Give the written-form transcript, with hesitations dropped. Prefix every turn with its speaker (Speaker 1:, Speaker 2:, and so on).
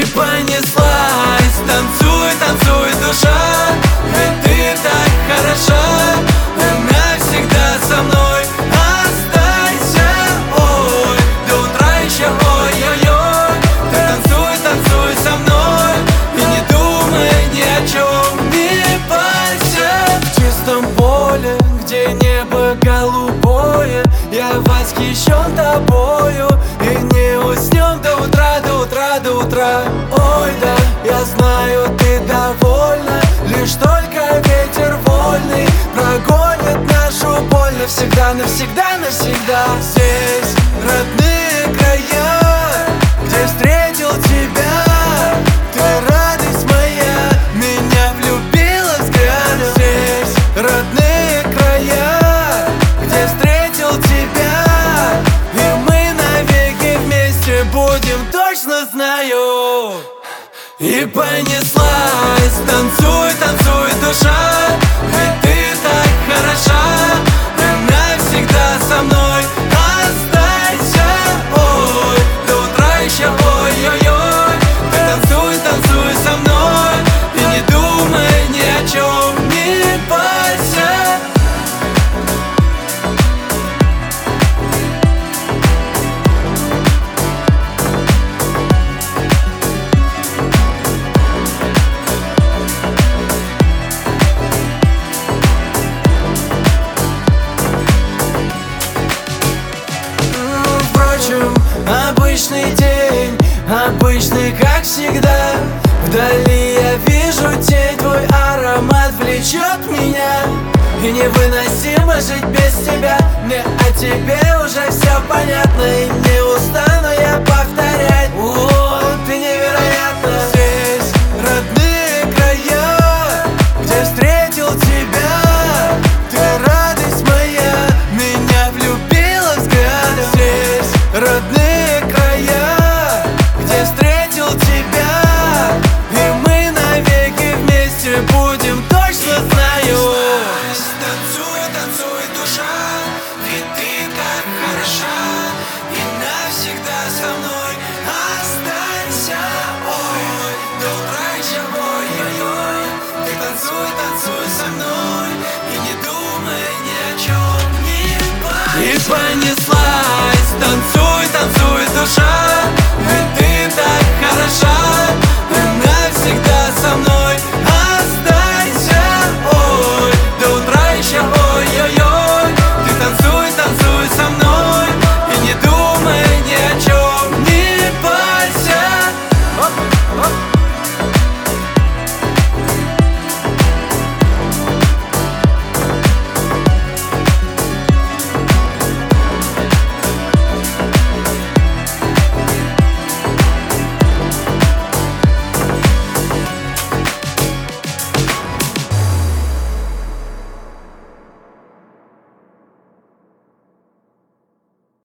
Speaker 1: понеслась. Танцуй, танцуй, душа, ведь ты так хороша. Ты навсегда со мной останься. Ой, до утра еще ой-ой-ой. Ты танцуй, танцуй со мной и не думай ни о чем, не парься. В чистом поле, где небо голубое, я восхищен тобою и не уснем до утра, до утра, до утра. Ой, да, я знаю, ты довольна, лишь только ветер вольный прогонит нашу боль навсегда, навсегда, навсегда. Здесь родные края, где встретил тебя, ты радость моя, меня влюбила взглядом. Здесь родные края, где встретил тебя, и мы навеки вместе будем, точно знаю. И понеслась, танцуй, танцуй, душа, ведь ты так хороша. Ты навсегда со мной останься. Ой, до утра еще ой-ой-ой. Ты танцуй, танцуй со мной и не думай ни о чем, не парься. Обычный день, обычный как всегда. Вдали я вижу тень, твой аромат влечет меня. И невыносимо жить без тебя. Мне о тебе уже все понятно, и не устану я повторять. О, ты невероятна. Здесь родные края, где встретил тебя, ты радость моя, меня влюбила взглядом. Здесь родные края, где встретил тебя, и мы навеки вместе будем, точно знаю. Танцуй, танцуй, душа, ведь ты так хороша, и навсегда со мной останься. Ой, до утра еще ой-ой-ой. Ты танцуй, танцуй со мной и не думай ни о чем, не парься. И понеслась, танцуй, танцуй, душа, ведь ты так хороша.